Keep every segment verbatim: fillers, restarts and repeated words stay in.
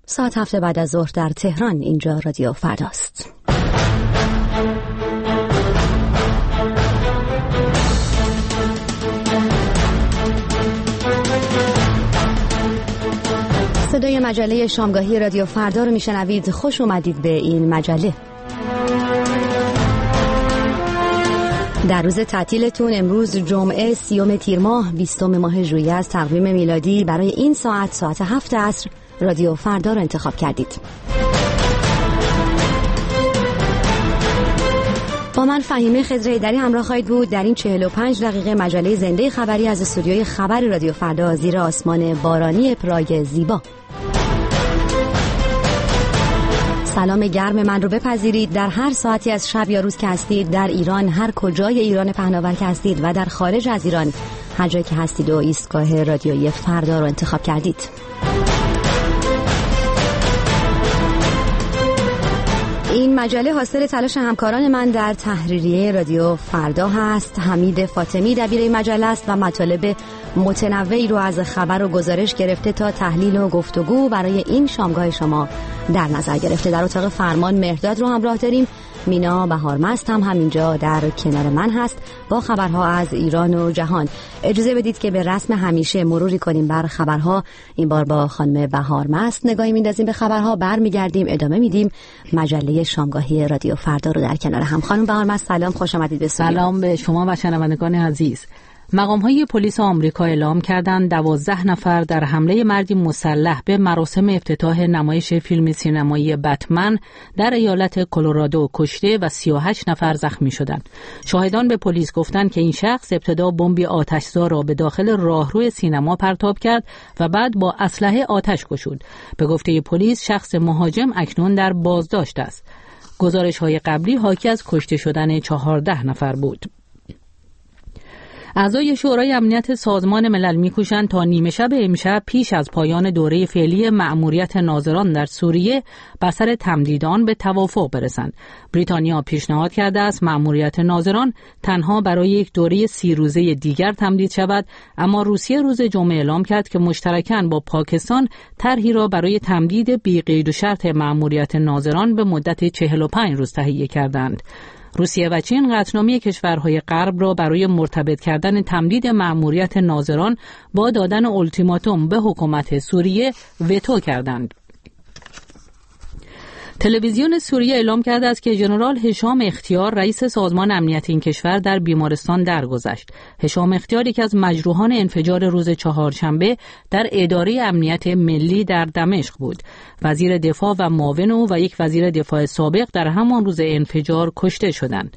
ساعت هفت بعد از ظهر در تهران. اینجا رادیو فرداست. صدای مجله شامگاهی رادیو فردا رو میشنوید. خوش اومدید به این مجله. در روز تعطیلتون امروز جمعه سیوم تیر ماه بیستم ماه ژوئیه از تقویم میلادی برای این ساعت ساعت هفت عصر رادیو فردا رو انتخاب کردید. با من فهیمه خضرایی‌دری همراه خواهید بود در این چهل و پنج دقیقه مجله زنده خبری از استودیوی خبر رادیو فردا زیر آسمان بارانی پراگ زیبا. سلام گرم من رو بپذیرید در هر ساعتی از شب یا روز که هستید، در ایران هر کجای ایران پهناور که هستید و در خارج از ایران هر جایی که هستید و ایستگاه رادیویی فردا رو انتخاب کردید. این مجله حاصل تلاش همکاران من در تحریریه رادیو فردا هست. حمید فاطمی دبیر این مجله است و مطالب متنوعی رو از خبر و گزارش گرفته تا تحلیل و گفتگو برای این شامگاه شما در نظر گرفته. در اتاق فرمان مهرداد رو همراه داریم. مینا بهارمست هم همینجا در کنار من هست با خبرها از ایران و جهان. اجازه بدید که به رسم همیشه مروری کنیم بر خبرها. این بار با خانم بهارمست نگاهی میندازیم به خبرها، برمیگردیم ادامه میدیم مجله شامگاهی رادیو فردا رو در کنار هم. خانم بهارمست سلام، خوش آمدید به استودیو. سلام به شما و شنوندگان عزیز. مقام‌های پلیس آمریکا اعلام کردند دوازده نفر در حمله مردی مسلح به مراسم افتتاح نمایش فیلم سینمایی بتمن در ایالت کلرادو کشته و سی و هشت نفر زخمی شدند. شاهدان به پلیس گفتند که این شخص ابتدا بمبی آتشزا را به داخل راهروی سینما پرتاب کرد و بعد با اسلحه آتش گشود. به گفته پلیس شخص مهاجم اکنون در بازداشت است. گزارش‌های قبلی حاکی از کشته شدن چهارده نفر بود. اعضای شورای امنیت سازمان ملل می‌کوشند تا نیمه شب امشب پیش از پایان دوره فعلی مأموریت ناظران در سوریه بر سر تمدید آن به توافق برسند. بریتانیا پیشنهاد کرده است مأموریت ناظران تنها برای یک دوره سی روزه دیگر تمدید شود، اما روسیه روز جمعه اعلام کرد که مشترکاً با پاکستان طرحی را برای تمدید بی قید و شرط مأموریت ناظران به مدت چهل و پنج روز تهیه کردند. روسیه و چین قطعنامه کشورهای غرب را برای مرتبط کردن تمدید مأموریت ناظران با دادن اولتیماتوم به حکومت سوریه وتو کردند. تلویزیون سوریه اعلام کرده است که ژنرال هشام اختیار رئیس سازمان امنیت این کشور در بیمارستان درگذشت. هشام اختیار یکی از مجروحان انفجار روز چهارشنبه در اداره امنیت ملی در دمشق بود. وزیر دفاع و معاون او و یک وزیر دفاع سابق در همان روز انفجار کشته شدند.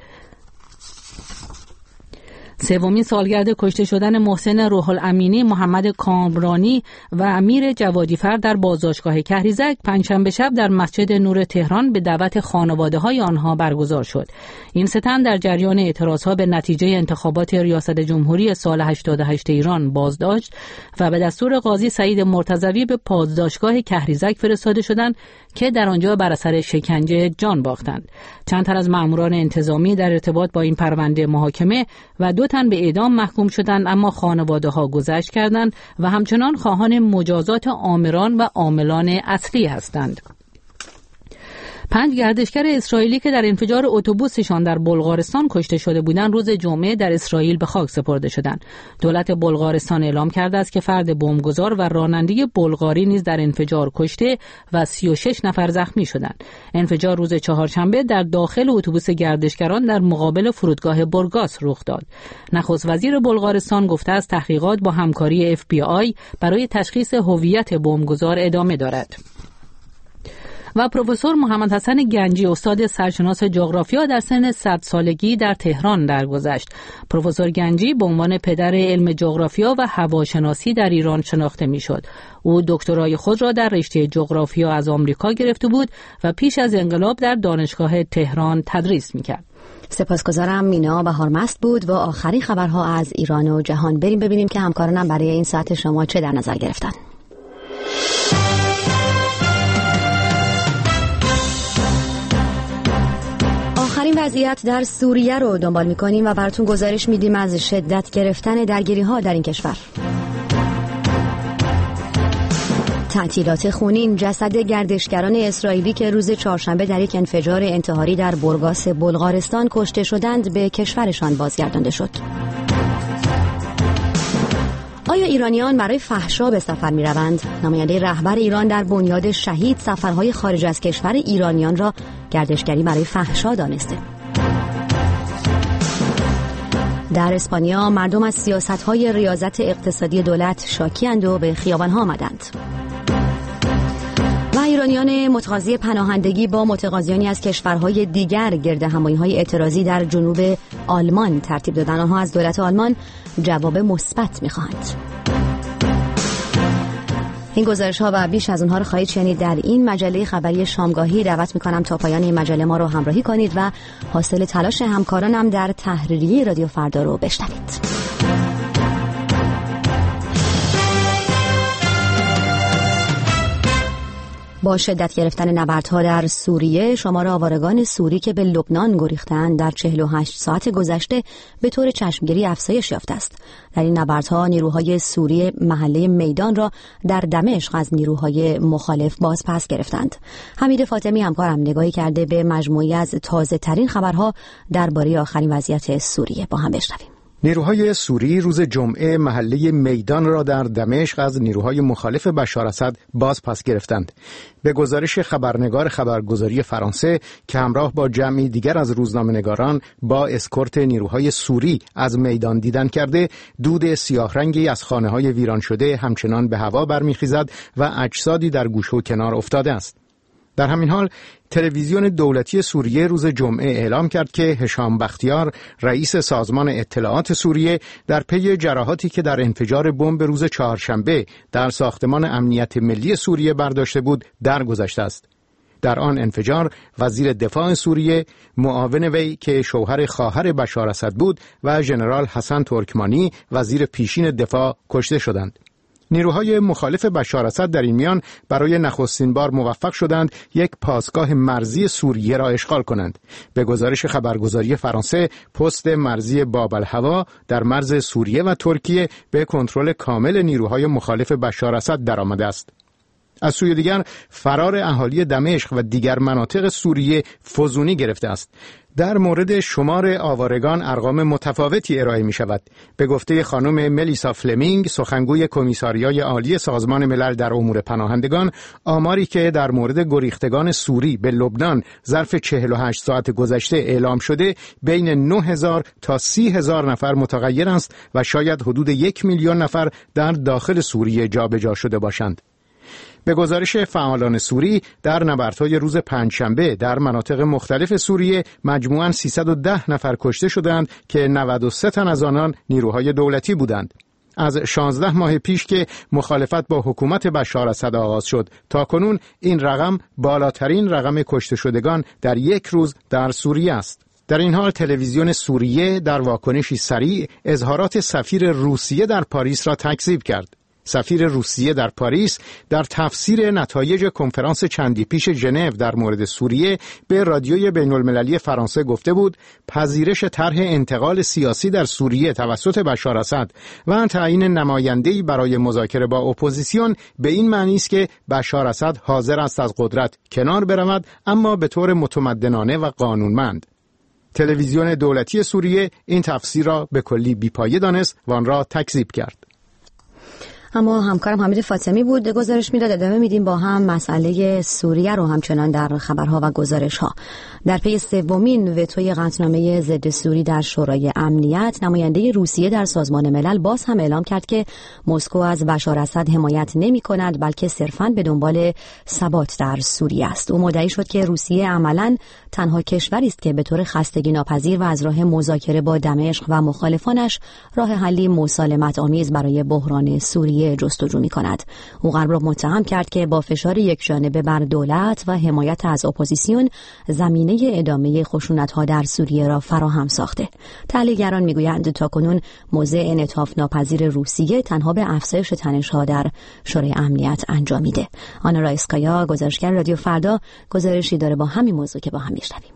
سومین سالگرد کشته شدن محسن روح الامینی، محمد کامرانی و امیر جوادیفر در بازداشتگاه کهریزک پنجشنبه شب در مسجد نور تهران به دعوت خانواده‌های آنها برگزار شد. این سه تن در جریان اعتراضها به نتیجه انتخابات ریاست جمهوری سال هشتاد و هشت ایران بازداشت و به دستور قاضی سعید مرتضوی به بازداشتگاه کهریزک فرستاده شدند که در آنجا بر اثر شکنجه جان باختند. چند تن از ماموران انتظامی در ارتباط با این پرونده محاکمه و دو تن به اعدام محکوم شدند، اما خانواده‌ها گذشت کردند و همچنان خواهان مجازات آمران و عاملان اصلی هستند. پنج گردشگر اسرائیلی که در انفجار اتوبوسشان در بلغارستان کشته شده بودند روز جمعه در اسرائیل به خاک سپرده شدند. دولت بلغارستان اعلام کرده است که فرد بمبگذار و راننده بلغاری نیز در انفجار کشته و سی و شش نفر زخمی شدند. انفجار روز چهارشنبه در داخل اتوبوس گردشگران در مقابل فرودگاه بورگاس رخ داد. نخست وزیر بلغارستان گفته است تحقیقات با همکاری اف بی آی برای تشخیص هویت بمبگذار ادامه دارد. و پروفسور محمد حسن گنجی استاد سرشناس جغرافیا در سن صد سالگی در تهران درگذشت. پروفسور گنجی به عنوان پدر علم جغرافیا و هواشناسی در ایران شناخته میشد. او دکترای خود را در رشته جغرافیا از آمریکا گرفته بود و پیش از انقلاب در دانشگاه تهران تدریس میکرد. سپاسگزارم. مینا بهارمست بود و آخرین خبرها از ایران و جهان. بریم ببینیم که همکارانم برای این ساعت شما چه در نظر گرفتن. آخرین وضعیت در سوریه رو دنبال می‌کنیم و براتون گزارش میدیم از شدت گرفتن درگیری‌ها در این کشور. تعطیلات خونین، جسد گردشگران اسرائیلی که روز چهارشنبه در یک انفجار انتحاری در بورگاس بلغارستان کشته شدند به کشورشان بازگردانده شد. آیا ایرانیان برای فحشا به سفر می روند؟ نماینده رهبر ایران در بنیاد شهید سفرهای خارج از کشور ایرانیان را گردشگری برای فحشا دانسته. در اسپانیا مردم از سیاست‌های ریاضت اقتصادی دولت شاکی‌اند و به خیابان‌ها آمدند. و ایرانیان متقاضی پناهندگی با متقاضیانی از کشورهای دیگر گرد همایی‌های اعتراضی در جنوب آلمان ترتیب دادن. آنها از دولت آلمان جواب مثبت می‌خواهند. این گزارش‌ها و بیش از اونها رو خواهید شنید در این مجله خبری شامگاهی. دعوت می‌کنم تا پایان این مجله ما رو همراهی کنید و حاصل تلاش همکارانم در تحریریه رادیو فردا رو بشنوید. با شدت گرفتن نبردها در سوریه، شمار آوارگان سوری که به لبنان گریختند در چهل و هشت ساعت گذشته به طور چشمگیری افزایش یافته است. در این نبردها نیروهای سوری محله میدان را در دمشق از نیروهای مخالف باز پس گرفتند. حمید فاطمی همکارم نگاهی کرده به مجموعی از تازه ترین خبرها درباره آخرین وضعیت سوریه. با هم بشنویم. نیروهای سوری روز جمعه محله میدان را در دمشق از نیروهای مخالف بشار اسد باز پس گرفتند. به گزارش خبرنگار خبرگزاری فرانسه که همراه با جمعی دیگر از روزنامه‌نگاران با اسکورت نیروهای سوری از میدان دیدن کرده، دود سیاه رنگی از خانه‌های ویران شده همچنان به هوا برمیخیزد و اجسادی در گوشه و کنار افتاده است. در همین حال تلویزیون دولتی سوریه روز جمعه اعلام کرد که هشام بختیار، رئیس سازمان اطلاعات سوریه، در پی جراحاتی که در انفجار بمب روز چهارشنبه در ساختمان امنیت ملی سوریه برداشته بود درگذشته است. در آن انفجار وزیر دفاع سوریه، معاون وی که شوهر خواهر بشار اسد بود و ژنرال حسن ترکمانی، وزیر پیشین دفاع، کشته شدند. نیروهای مخالف بشار اسد در این میان برای نخستین بار موفق شدند یک پاسگاه مرزی سوریه را اشغال کنند. به گزارش خبرگزاری فرانسه، پست مرزی باب الهوا در مرز سوریه و ترکیه به کنترل کامل نیروهای مخالف بشار اسد درآمده است. از سوی دیگر فرار اهالی دمشق و دیگر مناطق سوریه فزونی گرفته است. در مورد شمار آوارگان ارقام متفاوتی ارائه می شود. به گفته خانم ملیسا فلمینگ، سخنگوی کمیساریای عالی سازمان ملل در امور پناهندگان، آماری که در مورد گریختگان سوری به لبنان ظرف چهل و هشت ساعت گذشته اعلام شده بین نه هزار تا سی هزار نفر متغیر است و شاید حدود یک میلیون نفر در داخل سوریه جابجا شده باشند. به گزارش فعالان سوری، در نبردهای روز پنجشنبه در مناطق مختلف سوریه مجموعاً سیصد و ده نفر کشته شدند که نود و سه تن از آنان نیروهای دولتی بودند. از شانزده ماه پیش که مخالفت با حکومت بشار اسد آغاز شد تا کنون این رقم بالاترین رقم کشته شدگان در یک روز در سوریه است. در این حال تلویزیون سوریه در واکنشی سریع اظهارات سفیر روسیه در پاریس را تکذیب کرد. سفیر روسیه در پاریس در تفسیر نتایج کنفرانس چندی پیش ژنو در مورد سوریه به رادیوی بین‌المللی فرانسه گفته بود پذیرش طرح انتقال سیاسی در سوریه توسط بشار اسد و تعیین نماینده‌ای برای مذاکره با اپوزیسیون به این معنی است که بشار اسد حاضر است از قدرت کنار برود، اما به طور متمدنانه و قانونمند. تلویزیون دولتی سوریه این تفسیر را به کلی بی‌پایه دانست و آن را تکذیب کرد. اما همکارم حمید فاطمی بود. گزارش میداد. ادامه میدیم با هم مسئله سوریه رو همچنان در خبرها و گزارش‌ها. در پی سومین وتوی قطعنامه ضد سوری در شورای امنیت، نماینده روسیه در سازمان ملل باز هم اعلام کرد که مسکو از بشار اسد حمایت نمی‌کند، بلکه صرفاً به دنبال ثبات در سوریه است. او مدعی شد که روسیه عملاً تنها کشوری است که به طور خستگی ناپذیر و از راه مذاکره با دمشق و مخالفانش راه حلی مسالمت آمیز برای بحران سوریه جستجو می‌کند. او غرب را متهم کرد که با فشار یکجانبه بر دولت و حمایت از اپوزیسیون زمینه ادامه خشونت‌ها در سوریه را فراهم ساخته. تحلیلگران می‌گویند تاکنون موضع انعطاف ناپذیر روسیه تنها به افزایش تنش‌ها در شورای امنیت انجامیده. آنا رایسکایا، گزارشگر رادیو فردا، گزارشی داره با همین موضوع که با هم می‌شنویم.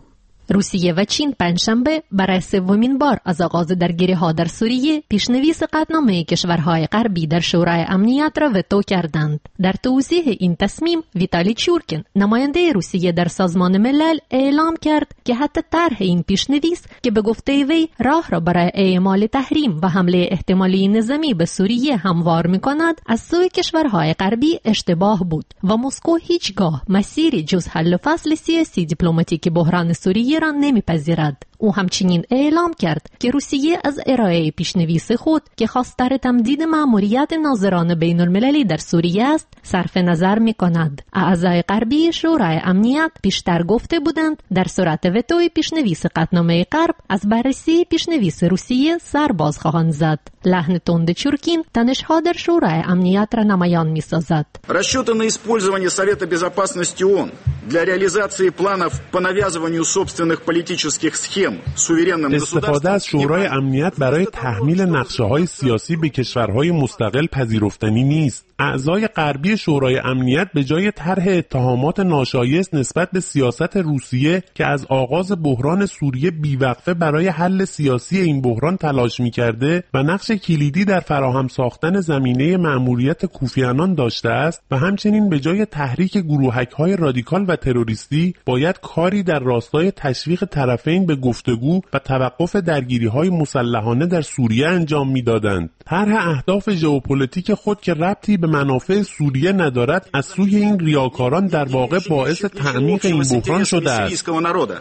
روسیه و چین پنجشنبه برای سومین بار از آغاز درگیری‌ها در سوریه پیشنویس قطعنامه کشورهای غربی در شورای امنیت را وتو کردند. در توضیح این تصمیم، ویتالی چورکین، نماینده روسیه در سازمان ملل، اعلام کرد که حتی طرح این پیشنویس که به گفته وی راه را برای اعمال تحریم و حمله احتمالی نظامی به سوریه هموار می‌کند، از سوی کشورهای غربی اشتباه بود و مسکو هیچگاه مسیری جز حل فصل سیاسی دیپلماتیک بحران سوریه را نمی‌پذیرد. او همچنین اعلام کرد که روسیه از ارائه پیشنویس خود که خواستار تمدید مأموریت ناظران بین المللی در سوریه است صرف نظر می کند. اعضای غربی شورای امنیت پیشتر گفته بودند در صورت وتوی پیشنویس قطعنامه غرب از بررسی پیشنویس روسیه سر باز خواهند زد. لحن تند چورکین تنش‌ها در شورای امنیت را نمایان می سازد. Расчеты на использование Совета Безопасности ООН для реализации планов по навязыванию собственных политических схем суверенным государствам. استفاده از شورای امنیت برای تحمیل نقشه‌های سیاسی به کشورهای مستقل پذیرفتنی نیست. اعضای غربی شورای امنیت به جای طرح اتهامات ناشایست نسبت به سیاست روسیه که از آغاز بحران سوریه بیوقفه برای حل سیاسی این بحران تلاش می‌کرده و نقش کلیدی در فراهم ساختن زمینه مأموریت کوفی عنان داشته است و همچنین به جای تحریک گروهک‌های رادیکال و تروریستی باید کاری در راستای تشویق طرفین به گفتگو و توقف درگیری‌های مسلحانه در سوریه انجام می‌دادند. طرح اهداف ژئوپلیتیک خود که ربطی به منافع سوریه ندارد از سوی این ریاکاران در واقع باعث تعمیق این بحران شده است.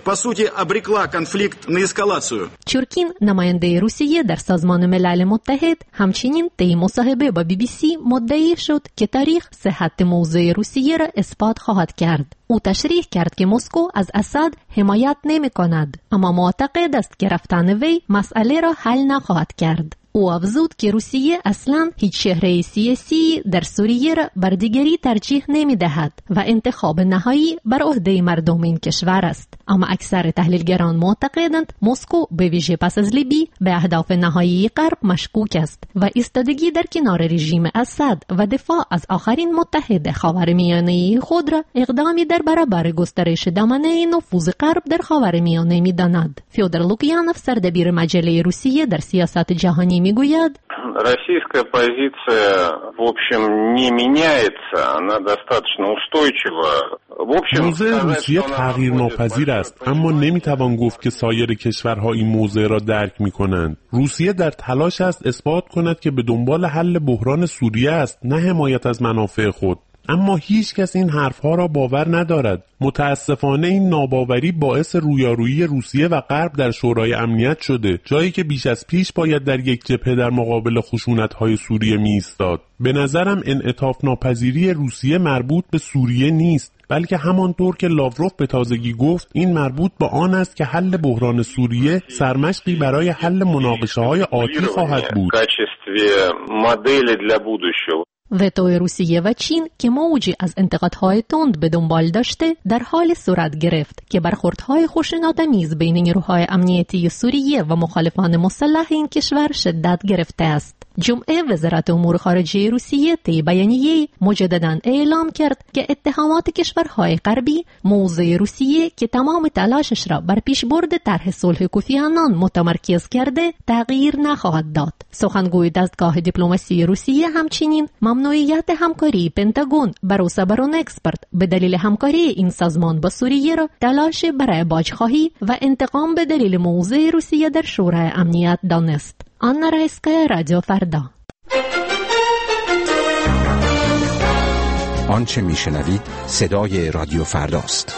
چورکین، نماینده روسیه در سازمان ملل متحد، همچنین طی مصاحبه با بی بی سی مدعی شد که تاریخ صحت موضع روسیه را اثبات خواهد کرد. او تشریح کرد که مسکو از اسد حمایت نمی کند، اما معتقد است که رفتن وی مسئله را حل نخواهد کرد. او افزود که روسیه اصلاً هیچ چهره سیاسی در سوریه را بر دیگری ترجیح نمی دهد و انتخاب نهایی بر عهده مردم این کشور است. اما اکثر تحلیلگران معتقدند مسکو به ویژه پس از لیبی به اهداف نهایی غرب مشکوک است و ایستادگی در کنار رژیم اسد و دفاع از آخرین متحد خاورمیانه خود را اقدامی در برابر گسترش دامنه نفوذ غرب در خاورمیانه می‌داند. فیودور لوکیانوف، سردبیر مجله روسیه در سیاست جهانی، میگوید Российская позиция, в общем, не меняется, она достаточно устойчива. В общем, موضع روسیه تغییر ناپذیر است، اما نمیتوان گفت که سایر کشورها این موضع را درک میکنند. روسیه در تلاش است اثبات کند که به دنبال حل بحران سوریه است، نه حمایت از منافع خود. اما هیچ کس این حرفها را باور ندارد. متاسفانه این ناباوری باعث رویارویی روسیه و غرب در شورای امنیت شده، جایی که بیش از پیش باید در یک جبهه در مقابل خشونت‌های سوریه می ایستاد. به نظرم انعطاف ناپذیری روسیه مربوط به سوریه نیست، بلکه همانطور که لاوروف به تازگی گفت این مربوط به آن است که حل بحران سوریه سرمشقی برای حل مناقشه‌های آتی خواهد بود. وتوی روسیه و چین که موجی از انتقادهای تند به دنبال داشته در حال صورت گرفت که برخوردهای خشونت‌آمیز بین نیروهای امنیتی سوریه و مخالفان مسلح این کشور شدت گرفته است. جمعه وزارت امور خارجه روسیه طی بیانیه‌ای مجدداً اعلام کرد که اتهامات کشورهای غربی موضع روسیه که تمام تلاشش را بر پیشبرد طرح صلح کوفی عنان متمرکز کرده تغییر نخواهد داد. سخنگوی دستگاه دیپلماسی روسیه همچنین ممنوعیت همکاری پنتاگون بروسا برون اکسپرت به دلیل همکاری این سازمان با سوریه را تلاش برای باجخواهی و انتقام به دلیل موضع روسیه در شورای امنیت دانست. آنا رایسکایا، رادیو فردا. آنچه میشنوید صدای رادیو فرداست.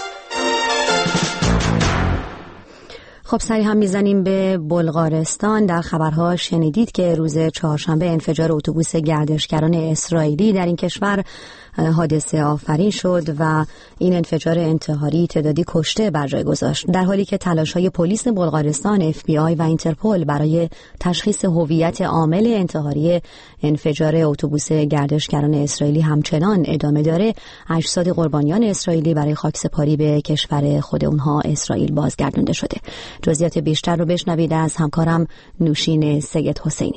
خب سری هم میزنیم به بلغارستان. در خبرها شنیدید که روز چهارشنبه انفجار اتوبوس گردشگران اسرائیلی در این کشور حادثه آفرین شد و این انفجار انتحاری تعدادی کشته بر جای گذاشت، در حالی که تلاش‌های پلیس بلغارستان، اف بی آی و اینترپل برای تشخیص هویت عامل انتحاری انفجار اتوبوس گردشگران اسرائیلی همچنان ادامه داره. اجساد قربانیان اسرائیلی برای خاکسپاری به کشور خود اونها اسرائیل بازگردانده شده. جزئیات بیشتر رو بشنوید از همکارم نوشین سید حسینی.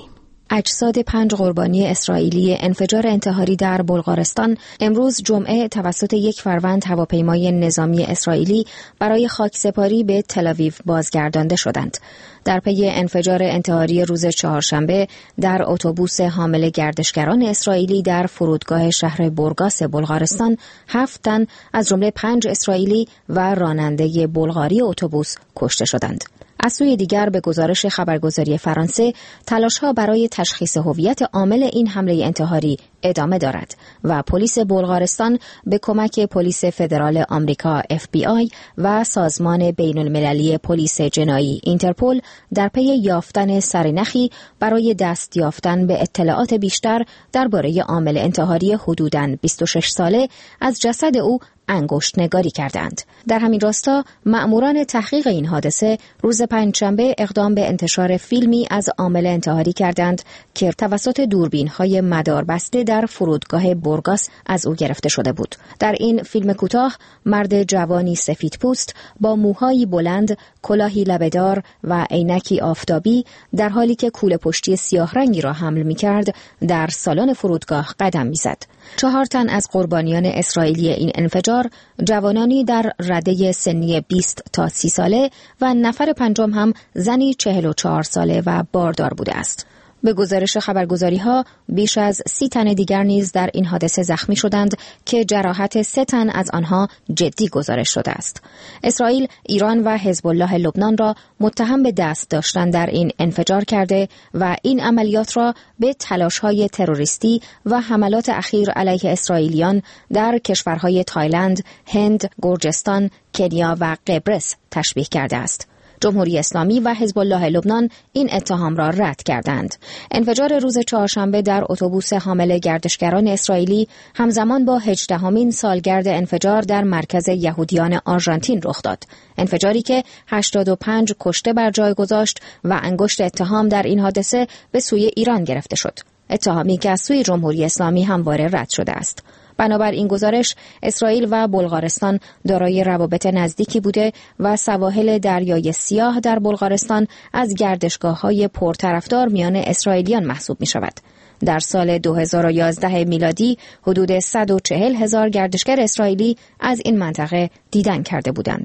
اجساد پنج قربانی اسرائیلی انفجار انتحاری در بلغارستان امروز جمعه توسط یک فروند هواپیمای نظامی اسرائیلی برای خاکسپاری به تل‌آویو بازگردانده شدند. در پی انفجار انتحاری روز چهارشنبه در اتوبوس حامل گردشگران اسرائیلی در فرودگاه شهر بورگاس بلغارستان، هفت تن از جمله پنج اسرائیلی و راننده بلغاری اتوبوس کشته شدند. از سوی دیگر به گزارش خبرگزاری فرانسه، تلاش‌ها برای تشخیص هویت عامل این حمله انتحاری ادامه دارد و پلیس بلغارستان به کمک پلیس فدرال آمریکا اف بی آی و سازمان بین‌المللی پلیس جنایی اینترپل در پی یافتن سرنخی برای دست یافتن به اطلاعات بیشتر درباره عامل انتحاری حدوداً بیست و شش ساله از جسد او انگشت نگاری کردند. در همین راستا مأموران تحقیق این حادثه روز پنجشنبه اقدام به انتشار فیلمی از عامل انتحاری کردند که توسط دوربین‌های مداربسته در فرودگاه بورگاس از او گرفته شده بود. در این فیلم کوتاه مرد جوانی سفیدپوست با موهایی بلند، کلاهی لبه‌دار و عینکی آفتابی در حالی که کوله پشتی سیاه رنگی را حمل می‌کرد در سالن فرودگاه قدم می‌زد. چهار تن از قربانیان اسرائیلی این انفجار جوانانی در رده سنی بیست تا سی ساله و نفر پنجم هم زنی چهل و چهار ساله و باردار بوده است. به گزارش خبرگزاری‌ها بیش از سی تن دیگر نیز در این حادثه زخمی شدند که جراحت سه تن از آنها جدی گزارش شده است. اسرائیل، ایران و حزب الله لبنان را متهم به دست داشتن در این انفجار کرده و این عملیات را به تلاش‌های تروریستی و حملات اخیر علیه اسرائیلیان در کشورهای تایلند، هند، گرجستان، کنیا و قبرس تشبیه کرده است. جمهوری اسلامی و حزب الله لبنان این اتهام را رد کردند. انفجار روز چهارشنبه در اتوبوس حامل گردشگران اسرائیلی همزمان با هجدهمین سالگرد انفجار در مرکز یهودیان آرژانتین رخ داد. انفجاری که هشتاد و پنج کشته بر جای گذاشت و انگشت اتهام در این حادثه به سوی ایران گرفته شد. اتهامی که از سوی جمهوری اسلامی همواره رد شده است. بنابر این گزارش، اسرائیل و بلغارستان دارای روابط نزدیکی بوده و سواحل دریای سیاه در بلغارستان از گردشگاه‌های پرطرفدار میان اسرائیلیان محسوب می‌شود. در سال دو هزار و یازده میلادی حدود صد و چهل هزار گردشگر اسرائیلی از این منطقه دیدن کرده بودند.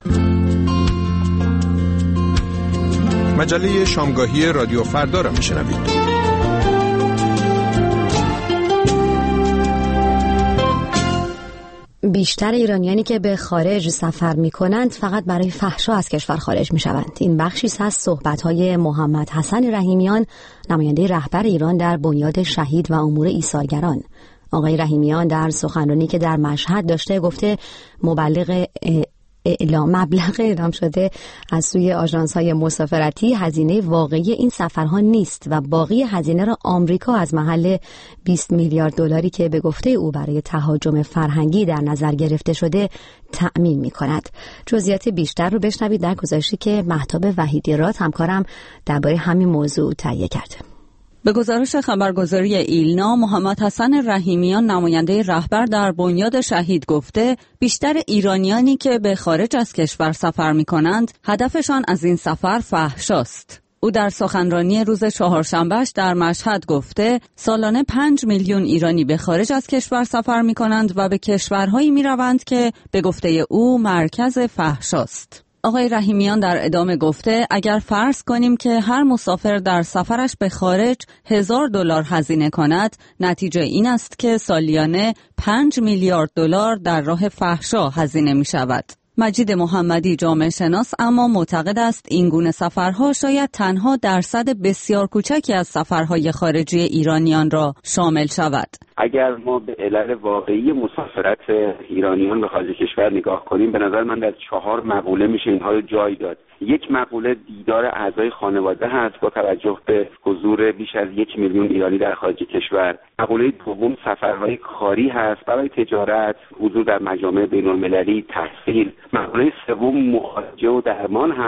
مجله شامگاهی رادیو فردا را می‌شنوید. بیشتر ایرانیانی که به خارج سفر می کنند فقط برای فحشا از کشور خارج می شوند. این بخشی از صحبت‌های محمد حسن رحیمیان، نماینده رهبر ایران در بنیاد شهید و امور ایثارگران. آقای رحیمیان در سخنرانی که در مشهد داشته گفته مبلغ اعلام مبلغ اعلام شده از سوی آژانس‌های مسافرتی هزینه واقعی این سفرها نیست و باقی هزینه را آمریکا از محل بیست میلیارد دلاری که به گفته او برای تهاجم فرهنگی در نظر گرفته شده تأمین می‌کند. جزئیات بیشتر رو بشنوید در گزارشی که مهتاب وحیدی رات همکارم درباره همین موضوع تهیه کرده. به گزارش خبرگزاری ایلنا، محمد حسن رحیمیان، نماینده رهبر در بنیاد شهید گفته بیشتر ایرانیانی که به خارج از کشور سفر می کنند هدفشان از این سفر فحشاست. او در سخنرانی روز چهارشنبهش در مشهد گفته سالانه پنج میلیون ایرانی به خارج از کشور سفر می کنند و به کشورهایی می روند که به گفته او مرکز فحشاست. آقای رحیمیان در ادامه گفته اگر فرض کنیم که هر مسافر در سفرش به خارج هزار دلار هزینه کند، نتیجه این است که سالیانه پنج میلیارد دلار در راه فحشا هزینه می شود. مجید محمدی جامعه شناس اما معتقد است این گونه سفرها شاید تنها درصد بسیار کوچکی از سفرهای خارجی ایرانیان را شامل شود. اگر ما به علل واقعی مسافرت ایرانیان به خارج کشور نگاه کنیم، به نظر من در چهار مقوله میشه اینها رو جای داد. یک مقوله دیدار اعضای خانواده هست با توجه به حضور بیش از یک میلیون ایرانی در خارج کشور. مقوله دوم سفرهای کاری هست برای تجارت، حضور در مجامع بین‌المللی، تحصیل. مقوله سوم معالجه و درمان هست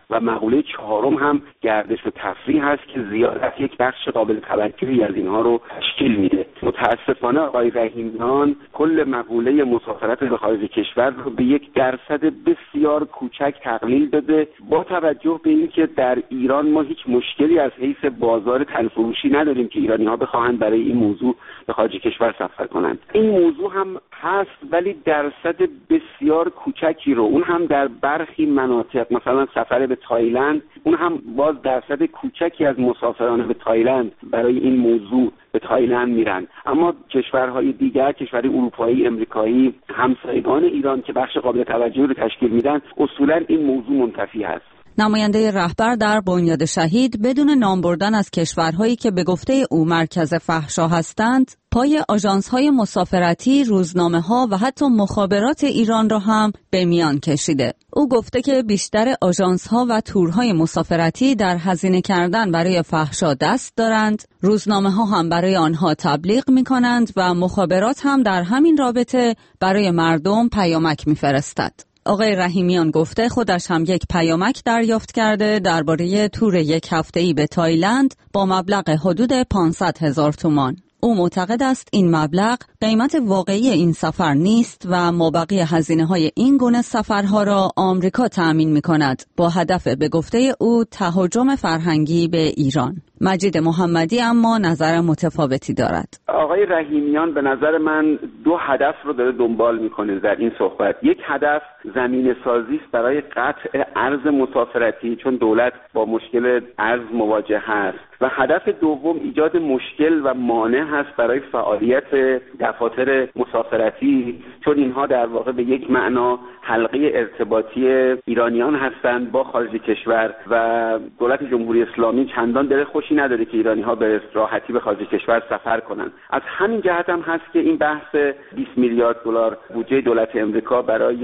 و مقوله چهارم هم گردش و تفریح هست که زیارت یک بخش قابل توجهی از اینها رو تشکیل میده. متاسفانه آقای رحیمیان کل مقوله مسافرت به خارج کشور رو به یک درصد بسیار کوچک تقلیل داده، با توجه به اینکه در ایران ما هیچ مشکلی از حیث بازار تنفروشی نداریم که ایرانی‌ها بخواهند برای این موضوع به خارج کشور سفر کنند. این موضوع هم هست ولی درصد بسیار کوچکی رو، اون هم در برخی مناطق، مثلا سفر به تایلند، اون هم باز درصد کوچکی از مسافران به تایلند برای این موضوع به تایلند میرن. اما کشورهای دیگر، کشورهای اروپایی، امریکایی، همسایگان ایران که بخش قابل توجهی رو تشکیل میدن، اصولا این موضوع منتفی هست. نماینده رهبر در بنیاد شهید بدون نام بردن از کشورهایی که به گفته او مرکز فحشا هستند، پای آژانس‌های مسافرتی، روزنامه‌ها و حتی مخابرات ایران را هم به میان کشیده. او گفته که بیشتر آژانس‌ها و تورهای مسافرتی در هزینه کردن برای فحشا دست دارند، روزنامه‌ها هم برای آنها تبلیغ می‌کنند و مخابرات هم در همین رابطه برای مردم پیامک می‌فرستد. آقای رحیمیان گفته خودش هم یک پیامک دریافت کرده درباره تور یک هفته‌ای به تایلند با مبلغ حدود پانصد هزار تومان. او معتقد است این مبلغ قیمت واقعی این سفر نیست و مابقی هزینه‌های این گونه سفرها را آمریکا تأمین می‌کند با هدف به گفته او تهاجم فرهنگی به ایران. مجید محمدی اما نظر متفاوتی دارد. آقای رحیمیان به نظر من دو هدف رو داره دنبال میکنه در این صحبت. یک هدف زمینه سازی است برای قطع ارز مسافرتی، چون دولت با مشکل ارز مواجه هست، و هدف دوم ایجاد مشکل و مانع هست برای فعالیت دفاتر مسافرتی، چون اینها در واقع به یک معنا حلقه ارتباطی ایرانیان هستند با خارج کشور و دولت جمهوری اسلامی چندان دل خوشی نداره که ایرانی‌ها به راحتی به خارج کشور سفر کنند. از همین جهت هم هست که این بحث بیست میلیارد دلار بودجه دولت امریکا برای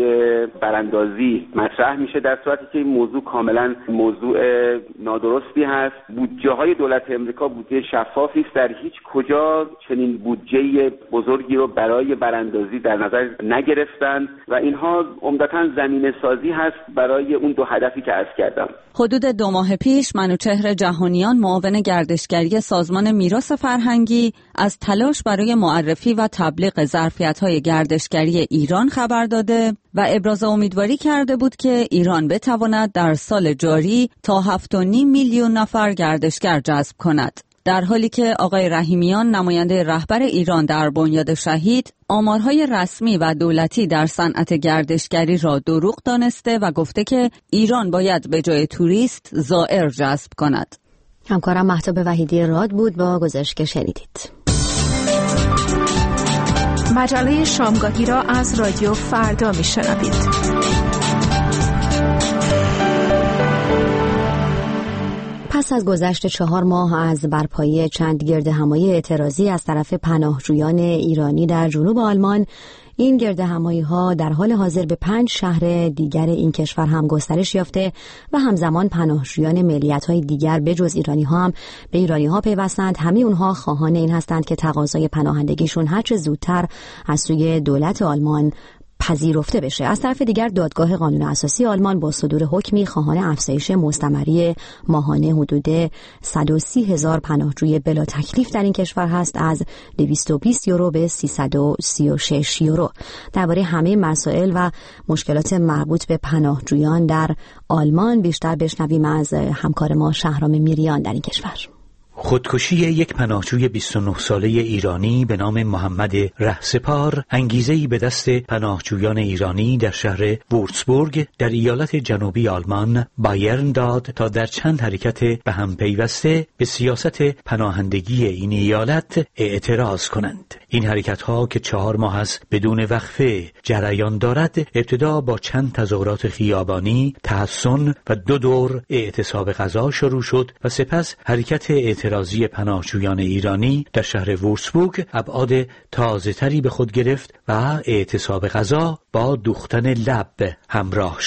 براندازی مطرح میشه، در صورتی که این موضوع کاملا موضوع نادرستی هست. بودجه‌های دولت امریکا بودجه شفافی است، در هیچ کجا چنین بودجه بزرگی رو برای براندازی در نظر نگرفتند و اینها عمدتاً زمینه سازی هست برای اون دو هدفی که عرض کردم. حدود دو ماه پیش منوچهر جهانیان، معاون گردشگری سازمان میراث فرهنگی، از تلاش برای معرفی و تبلیغ ظرفیت‌های گردشگری ایران خبر داده و ابراز امیدواری کرده بود که ایران بتواند در سال جاری تا هفت و نیم میلیون نفر گردشگر جذب کند. در حالی که آقای رحیمیان، نماینده رهبر ایران در بنیاد شهید، آمارهای رسمی و دولتی در صنعت گردشگری را دروغ دانسته و گفته که ایران باید به جای توریست زائر جذب کند. همکارم مهتاب وحیدی راد بود با گزارش که شنیدید. مجله شامگاهی را از رادیو فردا میشنوید. پس از گذشت چهار ماه از برپایی چند گردهمایی اعتراضی از طرف پناهجویان ایرانی در جنوب آلمان، این گردهمایی‌ها در حال حاضر به پنج شهر دیگر این کشور هم گسترش یافته و همزمان پناهجویان ملیت‌های دیگر به جز ایرانی‌ها هم به ایرانی‌ها پیوستند. همه اونها خواهان این هستند که تقاضای پناهندگیشون هرچه زودتر از سوی دولت آلمان پذیرفته بشه. از طرف دیگر دادگاه قانون اساسی آلمان با صدور حکمی خواهان افزایش مستمری ماهانه حدود صد و سی هزار پناهجوی بلا تکلیف در این کشور هست، از دویست و بیست یورو به سیصد و سی و شش یورو. درباره همه مسائل و مشکلات مربوط به پناهجویان در آلمان بیشتر بشنویم از همکار ما شهرام میریان در این کشور. خودکشی یک پناهجوی بیست و نه ساله ایرانی به نام محمد رهسپار انگیزه‌ای به دست پناهجویان ایرانی در شهر وورتسبورگ در ایالت جنوبی آلمان بایرن داد تا در چند حرکت به هم پیوسته به سیاست پناهندگی این ایالت اعتراض کنند. این حرکت‌ها که چهار ماه است بدون وقفه جریان دارد، ابتدا با چند تظاهرات خیابانی، تحصن و دو دور اعتصاب غذا شروع شد و سپس حرکت اعتراضی پناهجویان ایرانی در شهر وورتسبورگ ابعاد تازه‌تری به خود گرفت و اعتصاب غذا با دوختن لب همراه شد.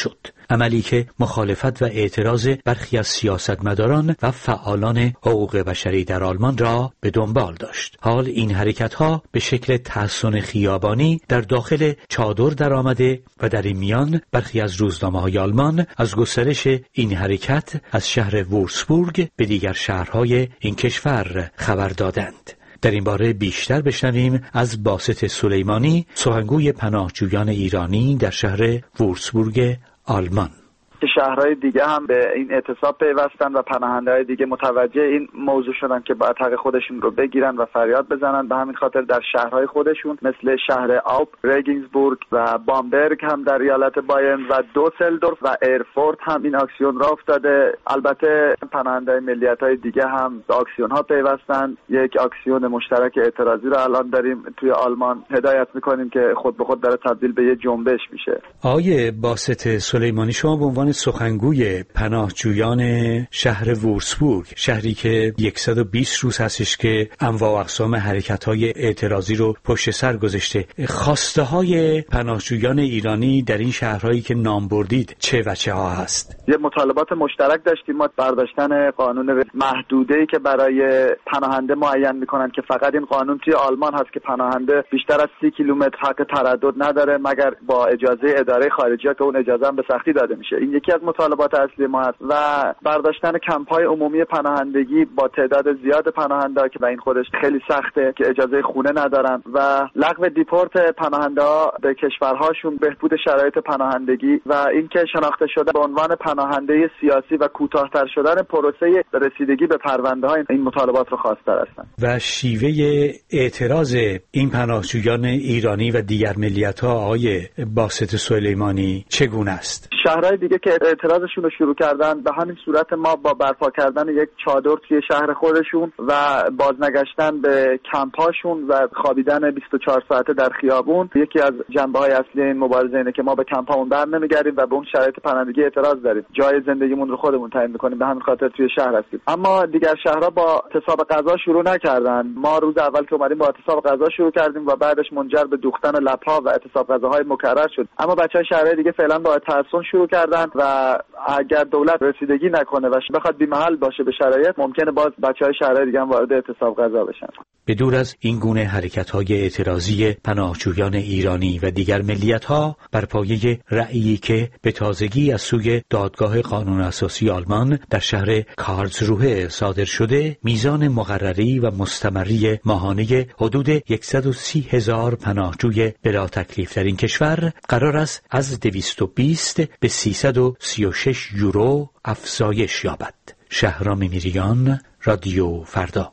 عملی که مخالفت و اعتراض برخی از سیاستمداران و فعالان حقوق بشری در آلمان را به دنبال داشت. حال این حرکت‌ها به شکل تحصن خیابانی در داخل چادر درآمده و در این میان برخی از روزنامه‌های آلمان از گسترش این حرکت از شهر وورسبورگ به دیگر شهرهای این کشور خبر دادند. در این باره بیشتر بشنویم از باسط سلیمانی، سخنگوی پناهجویان ایرانی در شهر وورسبورگ آلمان. که شهرهای دیگه هم به این اعتصاب پیوستن و پناهنده‌های دیگه متوجه این موضوع شدن که باید حق خودشون رو بگیرن و فریاد بزنن. به همین خاطر در شهرهای خودشون مثل شهر آوب، رگینزبورگ و بامبرگ هم در ایالت بایرن و دوسلدورف و ایرفورت هم این اکسیون را افتاده. البته پناهنده‌های ملیت‌های دیگه هم به اکسیون‌ها پیوستن. یک اکسیون مشترک اعتراضی رو الان داریم توی آلمان، هدایت می‌کنیم که خود به خود داره تبدیل به یه جنبش میشه. آقای باسط سلیمانی، شما به عنوان سخنگوی پناهجویان شهر وورسبورگ، شهری که صد و بیست روز هستش که انواع و اقسام حرکت‌های اعتراضی رو پشت سر گذاشته، خواسته های پناهجویان ایرانی در این شهرهایی که نام بردید چه و چه ها هست؟ یه مطالبات مشترک داشتیم، ما برداشتن قانون محدوده‌ای که برای پناهنده معین می‌کنن که فقط این قانون توی آلمان هست که پناهنده بیشتر از سی کیلومتر حق تردد نداره مگر با اجازه اداره خارجیه که اون اجازه هم به سختی داده میشه. این یکی از مطالبات اصلی ما هست و برداشتن کمپ‌های عمومی پناهندگی با تعداد زیاد پناهنده‌ها که و این خودش خیلی سخته که اجازه خونه ندارن و لغو دیپورت پناهنده‌ها به کشورهاشون، بهبود شرایط پناهندگی و اینکه شناخته شده به عنوان پناهنده سیاسی و کوتاه‌تر شدن پروسه رسیدگی به پرونده‌ها این مطالبات رو خواستار هستن. و شیوه اعتراض این پناهجویان ایرانی و دیگر ملیت‌ها آقای باسط سلیمانی چگونه است؟ شهرهای دیگه که اعتراضشون رو شروع کردن به همین صورت ما با برپا کردن یک چادر توی شهر خودشون و بازنگشتن به کمپاشون و خوابیدن بیست و چهار ساعته در خیابون، یکی از جنبه‌های اصلی این مبارزه اینه که ما به کمپامون بر نمیگردیم و به اون شرایط پناهندگی اعتراض داریم. جای زندگیمون رو خودمون تعیین می‌کنیم، به همین خاطر توی شهر هستیم. اما دیگر شهرها با اعتصاب غذا شروع نکردن. ما روز اول که اومدیم با اعتصاب غذا شروع کردیم و بعدش منجر به دوختن لب‌ها و اعتصاب غذاهای مکرر شد. اما بچه‌های شهرهای دیگه فعلا با تحصن شروع کردن و اگر دولت رسیدگی نکنه و بخواد بی‌محل باشه به شرایط، ممکنه باز بچه‌های شهرهای دیگه هم وارد اعتصاب غذا بشن. به دور از این گونه حرکت‌های اعتراضی پناهجویان ایرانی و دیگر ملیت‌ها بر پایه رأیی که به تازگی از سوی دادگاه قانون اساسی آلمان در شهر کارلسروه صادر شده، میزان مقرری و مستمری ماهانه حدود صد و سی هزار پناهجوی بلا تکلیف در این کشور قرار است از دویست و بیست به سیصد و سی و شش یورو افزایش یابد. شهرام میریان، رادیو فردا.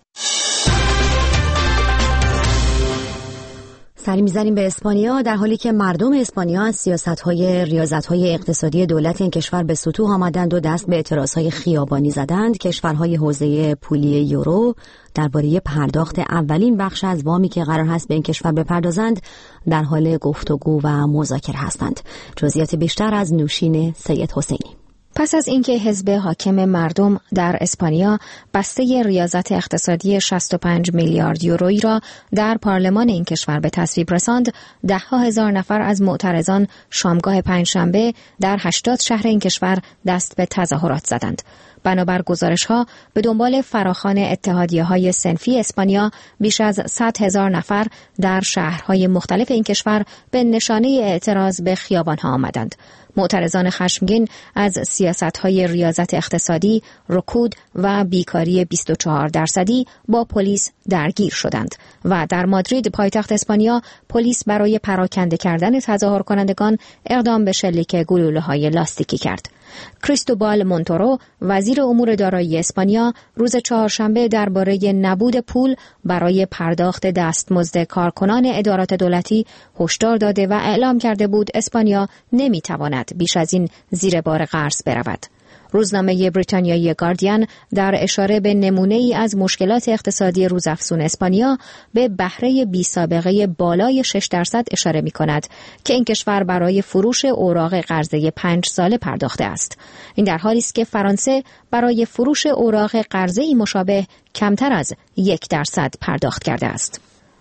سری میزنیم به اسپانیا، در حالی که مردم اسپانیا از سیاست‌های ریاضت‌های اقتصادی دولت این کشور به سطوح آمدند و دست به اعتراض‌های خیابانی زدند. کشورهای حوزه پولی یورو درباره پرداخت اولین بخش از وامی که قرار هست به این کشور بپردازند در حال گفتگو و مذاکره هستند. جزئیات بیشتر از نوشین سید حسینی. پس از اینکه حزب حاکم مردم در اسپانیا بسته ریاضت اقتصادی شصت و پنج میلیارد یورویی را در پارلمان این کشور به تصویب رساند، ده ها هزار نفر از معترضان شامگاه پنجشنبه در هشتاد شهر این کشور دست به تظاهرات زدند. بنابر گزارش‌ها به دنبال فراخوان اتحادیه‌های صنفی اسپانیا، بیش از صد هزار نفر در شهرهای مختلف این کشور به نشانه اعتراض به خیابان‌ها آمدند. معترضان خشمگین از سیاست‌های ریاضت اقتصادی، رکود و بیکاری بیست و چهار درصدی با پلیس درگیر شدند و در مادرید پایتخت اسپانیا پلیس برای پراکنده کردن تظاهر کنندگان اقدام به شلیک گلوله‌های لاستیکی کرد. کریستوبال مونتورو، وزیر امور دارایی اسپانیا، روز چهارشنبه درباره نبود پول برای پرداخت دستمزد کارکنان ادارات دولتی هشدار داده و اعلام کرده بود اسپانیا نمیتواند بیش از این زیر بار قرض برود. روزنامه بریتانیایی گاردین در اشاره به نمونه‌ای از مشکلات اقتصادی روزافزون اسپانیا به بهره بی سابقه بالای شش درصد اشاره می‌کند که این کشور برای فروش اوراق قرضه پنج ساله پرداخته است. این در حالی است که فرانسه برای فروش اوراق قرضه‌ای مشابه کمتر از یک درصد پرداخت کرده است.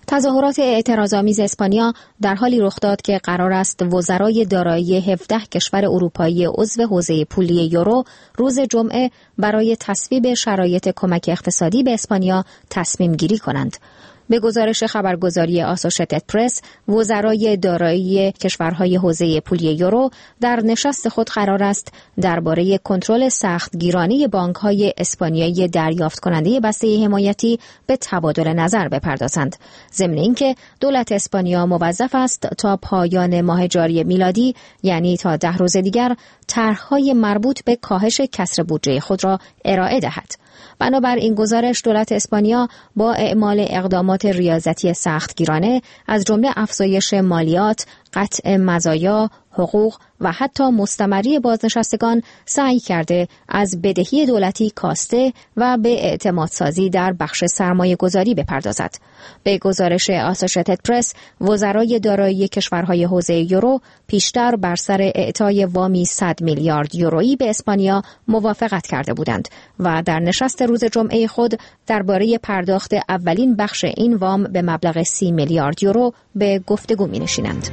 تظاهرات اعتراض‌آمیز اسپانیا در حالی رخ داد که قرار است وزرای دارایی هفده کشور اروپایی عضو حوزه پولی یورو روز جمعه برای تصویب شرایط کمک اقتصادی به اسپانیا تصمیم گیری کنند. به گزارش خبرگزاری آسوشیتد پرس، وزرای دارایی کشورهای حوزه پولی یورو در نشست خود قرار است درباره کنترل سختگیرانه بانک‌های اسپانیایی دریافت کننده بسته حمایتی به تبادل نظر بپردازند. ضمن اینکه دولت اسپانیا موظف است تا پایان ماه جاری میلادی، یعنی تا ده روز دیگر، طرح‌های مربوط به کاهش کسر بودجه خود را ارائه دهد. بنابر این گزارش، دولت اسپانیا با اعمال اقدامات ریاضتی سختگیرانه از جمله افزایش مالیات، قطع مزایا، حقوق و حتی مستمری بازنشستگان سعی کرده از بدهی دولتی کاسته و به اعتمادسازی در بخش سرمایه گذاری بپردازد. به گزارش آسوشیتد پرس، وزرای دارایی کشورهای حوزه یورو پیشتر بر سر اعطای وامی صد میلیارد یورویی به اسپانیا موافقت کرده بودند و در نشست روز جمعه خود درباره پرداخت اولین بخش این وام به مبلغ سی میلیارد یورو به گفتگو می‌نشینند.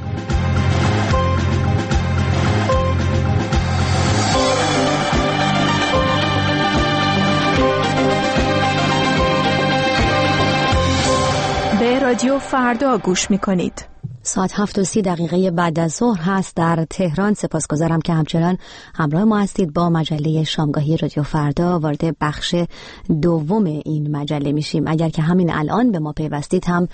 رادیو فردا گوش میکنید. ساعت هفت و سی دقیقه بعد از ظهر هست در تهران. سپاسگزارم که همچنان همراه ما هستید. با مجله شامگاهی رادیو فردا وارد بخش دوم این مجله میشیم. اگر که همین الان به ما پیوستید هم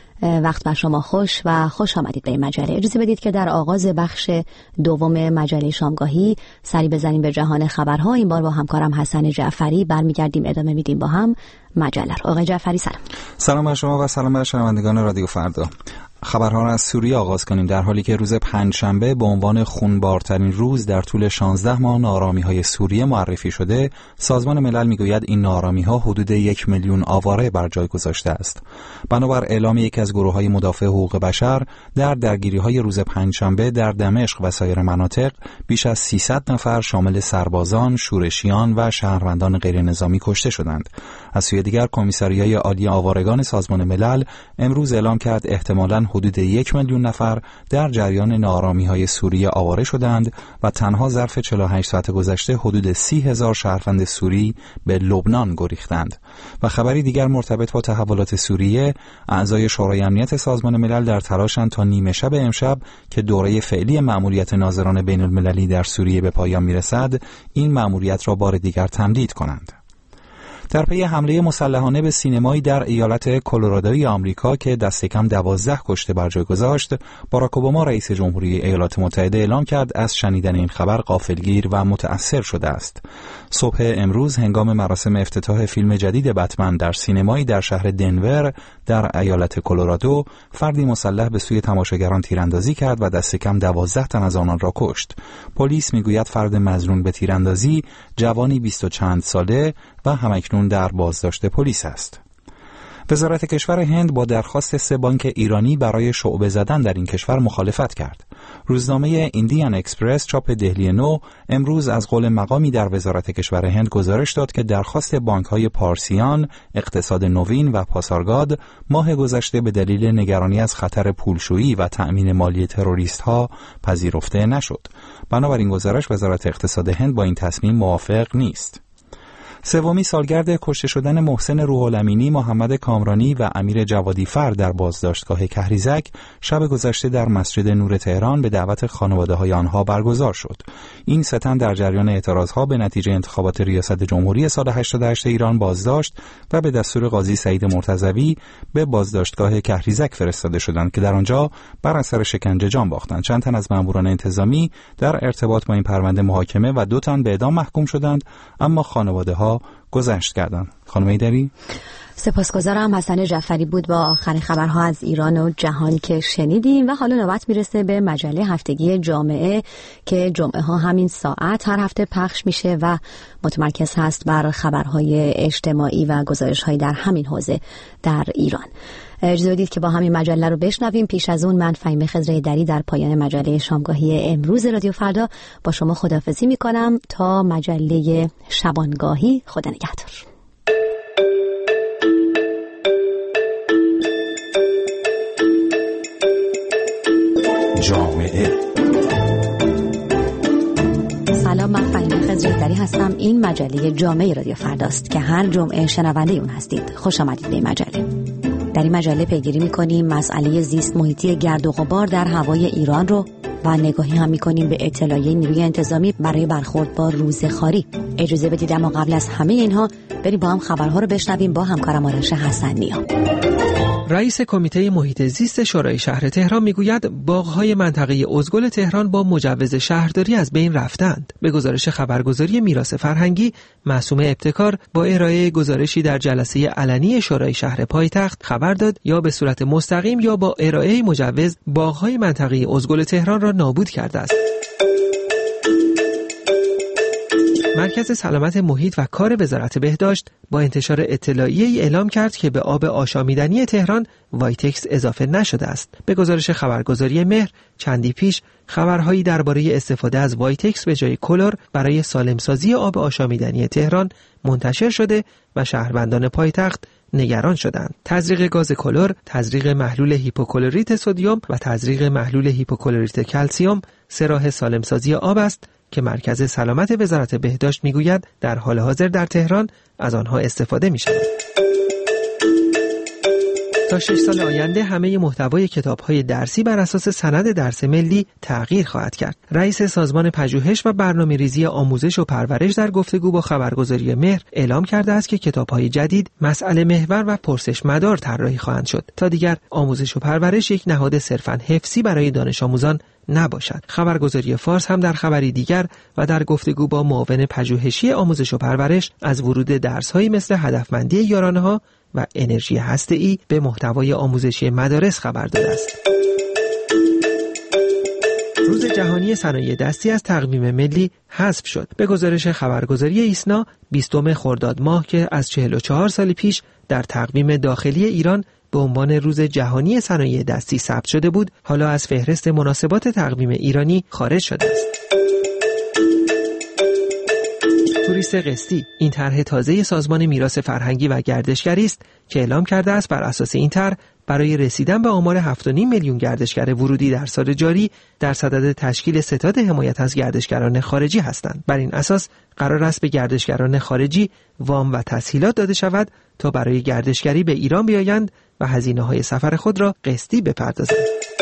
وقت بر شما خوش و خوش آمدید به این مجله. اجازه بدید که در آغاز بخش دوم مجله شامگاهی سری بزنیم به جهان خبرها. این بار با همکارم حسن جعفری برمیگردیم، ادامه میدیم با هم مجله رو. آقای جعفری سلام. سلام بر شما و سلام بر شنوندگان رادیو فردا. خبرها را از سوریه آغاز کنیم. در حالی که روز پنجشنبه به عنوان خونبارترین روز در طول شانزده ماه ناآرامی‌های سوریه معرفی شده، سازمان ملل میگوید این ناآرامی‌ها حدود یک میلیون آواره بر جای گذاشته است. بنابر اعلام یکی از گروه‌های مدافع حقوق بشر، در درگیری‌های روز پنجشنبه در دمشق و سایر مناطق بیش از سیصد نفر شامل سربازان، شورشیان و شهروندان غیرنظامی کشته شدند. از سوی دیگر کمیسریای عالی آوارگان سازمان ملل امروز اعلام کرد احتمالاً حدود یک میلیون نفر در جریان ناآرامی‌های سوریه آواره شدند و تنها ظرف چهل و هشت ساعت گذشته حدود سی هزار شهروند سوری به لبنان گریختند. و خبری دیگر مرتبط با تحولات سوریه، اعضای شورای امنیت سازمان ملل در تلاشند تا نیمه شب امشب که دوره فعلی مأموریت ناظران بین المللی در سوریه به پایان میرسد، این مأموریت را بار دیگر تمدید کنند. در پی حمله مسلحانه به سینمایی در ایالت کلرادوی آمریکا که دست کم دوازده کشته بر جای گذاشت، باراک اوباما رئیس جمهوری ایالات متحده اعلام کرد از شنیدن این خبر غافلگیر و متأثر شده است. صبح امروز هنگام مراسم افتتاح فیلم جدید بتمن در سینمایی در شهر دنور در ایالت کلرادو، فردی مسلح به سوی تماشاگران تیراندازی کرد و دست کم دوازده تن از آنان را کشت. پلیس میگوید فرد مظنون به تیراندازی جوانی بیست و چند ساله و همکنون در بازداشت پلیس است. وزارت کشور هند با درخواست سه بانک ایرانی برای شعبه زدن در این کشور مخالفت کرد. روزنامه ایندیان اکسپرس چاپ دهلی نو امروز از قول مقامی در وزارت کشور هند گزارش داد که درخواست بانک‌های پارسیان، اقتصاد نوین و پاسارگاد ماه گذشته به دلیل نگرانی از خطر پولشویی و تأمین مالی تروریست‌ها پذیرفته نشد. بنابراین گزارش وزارت اقتصاد هند با این تصمیم موافق نیست. سومی سالگرد کشته شدن محسن روح الامینی، محمد کامرانی و امیر جوادی فر در بازداشتگاه کهریزک شب گذشته در مسجد نور تهران به دعوت خانواده‌های آنها برگزار شد. این سه تن در جریان اعتراضها به نتیجه انتخابات ریاست جمهوری سال هشتاد و هشت ایران بازداشت و به دستور قاضی سعید مرتضوی به بازداشتگاه کهریزک فرستاده شدند که در آنجا بر اثر شکنجه جان باختند. چند تن از ماموران انتظامی در ارتباط با این پرونده محاکمه و دو تن به اعدام محکوم شدند، اما خانواده‌ها گذشت کردند. خانم ایدری، سپاسگزارم. حسن جعفری بود با آخرین خبرها از ایران و جهان که شنیدیم. و حالا نوبت میرسه به مجله هفتگی جامعه که جمعه ها همین ساعت هر هفته پخش میشه و متمرکز هست بر خبرهای اجتماعی و گزارش‌هایی در همین حوزه در ایران. اجازه بدید که با همین مجله رو بشنویم. پیش از اون من فهیمه خضر دری در پایان مجله شامگاهی امروز رادیو فردا با شما خداحافظی میکنم تا مجله شبانگاهی. خدا نگهدار. جامعه. سلام، من فهیمه خضرایی هستم. این مجله جامعه رادیو فرداست که هر جمعه شنونده اون هستید. خوش آمدید به این مجله. در این مجله پیگیری می‌کنیم مسئله زیست محیطی گرد و غبار در هوای ایران رو و نگاهی هم می‌کنیم به اطلاعیه نیروی انتظامی برای برخورد با روزخواری. اجازه بدید اما قبل از همه اینها بریم با هم خبرها رو بشنویم با همکارم آرش حسنی‌ها. رئیس کمیته محیط زیست شورای شهر تهران میگوید باغ‌های منطقه ازگل تهران با مجوز شهرداری از بین رفتند. به گزارش خبرگزاری میراث فرهنگی، معصومه ابتکار با ارائه گزارشی در جلسه علنی شورای شهر پایتخت خبر داد یا به صورت مستقیم یا با ارائه مجوز باغ‌های منطقه ازگل تهران را نابود کرده است. مرکز سلامت محیط و کار وزارت بهداشت با انتشار اطلاعیه‌ای اعلام کرد که به آب آشامیدنی تهران وایتکس اضافه نشده است. به گزارش خبرگزاری مهر، چندی پیش خبرهایی درباره استفاده از وایتکس به جای کلر برای سالمسازی آب آشامیدنی تهران منتشر شده و شهروندان پایتخت نگران شدند. تزریق گاز کلر، تزریق محلول هیپوکلوریت سدیم و تزریق محلول هیپوکلوریت کلسیم سه راه سالمسازی آب است که مرکز سلامت وزارت بهداشت میگوید در حال حاضر در تهران از آنها استفاده می شود. تا شش سال آینده همه محتوای کتاب‌های درسی بر اساس سند درس ملی تغییر خواهد کرد. رئیس سازمان پژوهش و برنامه‌ریزی آموزش و پرورش در گفتگو با خبرگزاری مهر اعلام کرده است که کتاب‌های جدید مسئله محور و پرسش مدار طراحی خواهند شد تا دیگر آموزش و پرورش یک نهاد صرفاً حفظی برای دانش آموزان نباشد. خبرگزاری فارس هم در خبری دیگر و در گفتگو با معاون پژوهشی آموزش و پرورش از ورود درس‌هایی مثل هدفمندی یارانه‌ها و انرژی هسته‌ای به محتوای آموزشی مدارس خبر داده است. روز جهانی صنایع دستی از تقویم ملی حذف شد. به گزارش خبرگزاری ایسنا، بیستم خرداد ماه که از چهل و چهار سال پیش در تقویم داخلی ایران به عنوان روز جهانی صنایع دستی ثبت شده بود، حالا از فهرست مناسبات تقویم ایرانی خارج شده است. توریست قسطی، این طرح تازه سازمان میراث فرهنگی و گردشگری است که اعلام کرده است بر اساس این طرح برای رسیدن به آمار هفت و نیم میلیون گردشگر ورودی در سال جاری در صدد تشکیل ستاد حمایت از گردشگران خارجی هستند. بر این اساس قرار است به گردشگران خارجی وام و تسهیلات داده شود تا برای گردشگری به ایران بیایند و هزینه‌های سفر خود را قسطی بپردازند.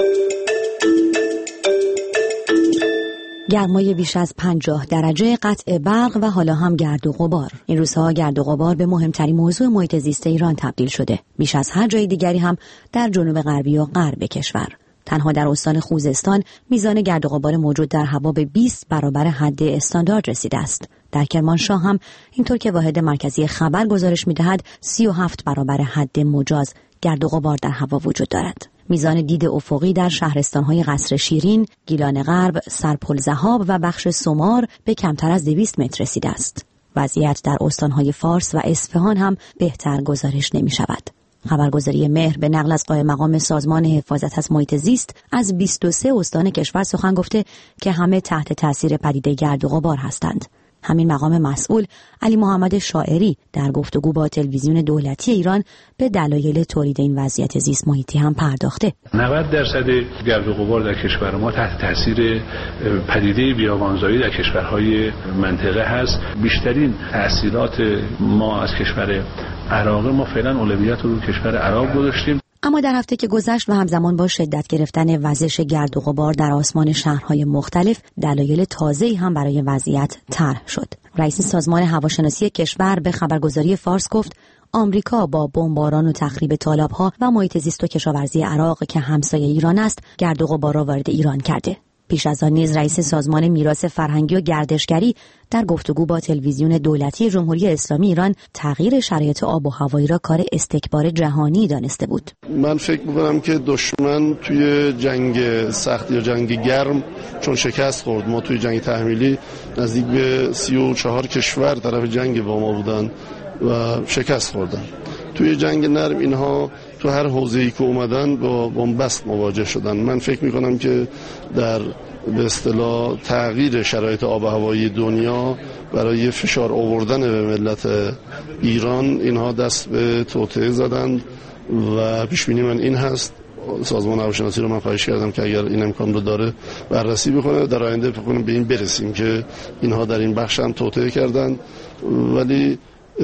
گرمای بیش از پنجاه درجه، قطع برق و حالا هم گرد و غبار. این روزها گرد و غبار به مهمترین موضوع محیط زیست ایران تبدیل شده. بیش از هر جای دیگری هم در جنوب غربی و غرب کشور. تنها در استان خوزستان میزان گرد و غبار موجود در هوا به بیست برابر حد استاندارد رسیده است. در کرمانشاه هم اینطور که واحد مرکزی خبر گزارش می‌دهد سی و هفت برابر حد مجاز گرد و غبار در هوا وجود دارد. میزان دید افقی در شهرستان‌های قصر شیرین، گیلان غرب، سرپل ذهاب و بخش سمار به کمتر از دویست متر رسیده است. وضعیت در استان‌های فارس و اصفهان هم بهتر گزارش نمی‌شود. خبرگزاری مهر به نقل از قائم مقام سازمان حفاظت از محیط زیست از بیست و سه استان کشور سخن گفته که همه تحت تاثیر پدیده گرد و غبار هستند. همین مقام مسئول علی محمد شاعری در گفتگو با تلویزیون دولتی ایران به دلایل تولید این وضعیت زیست محیطی هم پرداخته. نود درصد گرد و غبار در کشور ما تحت تاثیر پدیده بیابانزایی در کشورهای منطقه هست. بیشترین تاثیرات ما از کشور عراق، ما فعلا اولویت رو کشور عراق گذاشتیم. اما در هفته که گذشت و همزمان با شدت گرفتن وزش گرد و غبار در آسمان شهرهای مختلف، دلایل تازه‌ای هم برای وضعیت طرح شد. رئیس سازمان هواشناسی کشور به خبرگزاری فارس گفت آمریکا با بمباران و تخریب تالاب‌ها و محیط زیست و کشاورزی عراق که همسایه ایران است، گرد و غبار را وارد ایران کرده. پیش از آن نیز رئیس سازمان میراث فرهنگی و گردشگری در گفتگو با تلویزیون دولتی جمهوری اسلامی ایران تغییر شرایط آب و هوایی را کار استکبار جهانی دانسته بود. من فکر می‌کنم که دشمن توی جنگ سخت یا جنگ گرم چون شکست خورد، ما توی جنگ تحمیلی نزدیک به سی و چهار کشور طرف جنگ با ما بودن و شکست خوردن. توی جنگ نرم اینها تو هر حوزه‌ای که اومدن با بنبست مواجه شدن. من فکر می‌کنم که در به اصطلاح تغییر شرایط آب و هوایی دنیا برای فشار آوردن به ملت ایران اینها دست به توطئه زدند و پیش بینی من این هست سازمان هواشناسی رو من خواهش کردم که اگر این امکان رو داره بررسی بکنه. در آینده فکر کنم به این برسیم که اینها در این بخش هم توطئه کردن، ولی